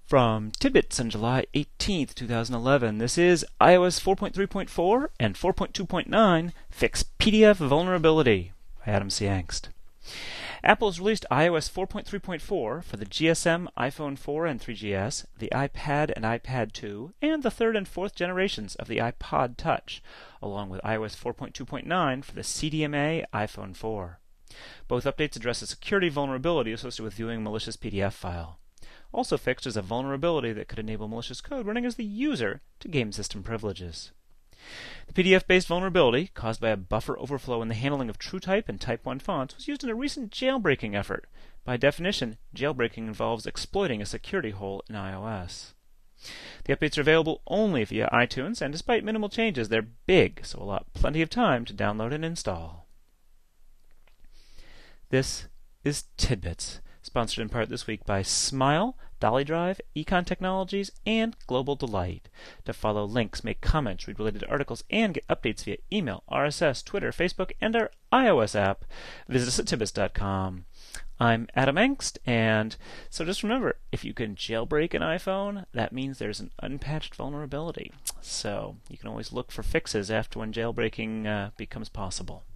From Tidbits on July 18th, 2011, this is iOS 4.3.4 and 4.2.9 Fix PDF Vulnerability by Adam C. Engst. Apple has released iOS 4.3.4 for the GSM, iPhone 4 and 3GS, the iPad and iPad 2, and the third and fourth generations of the iPod Touch, along with iOS 4.2.9 for the CDMA iPhone 4. Both updates address a security vulnerability associated with viewing a malicious PDF file. Also fixed is a vulnerability that could enable malicious code running as the user to gain system privileges. The PDF-based vulnerability, caused by a buffer overflow in the handling of TrueType and Type 1 fonts, was used in a recent jailbreaking effort. By definition, jailbreaking involves exploiting a security hole in iOS. The updates are available only via iTunes, and despite minimal changes, they're big, so allot plenty of time to download and install. This is Tidbits, sponsored in part this week by Smile, Dolly Drive, Econ Technologies, and Global Delight. To follow links, make comments, read related articles, and get updates via email, RSS, Twitter, Facebook, and our iOS app, visit us at tidbits.com. I'm Adam Engst, and so just remember, if you can jailbreak an iPhone, that means there's an unpatched vulnerability. So you can always look for fixes after when jailbreaking becomes possible.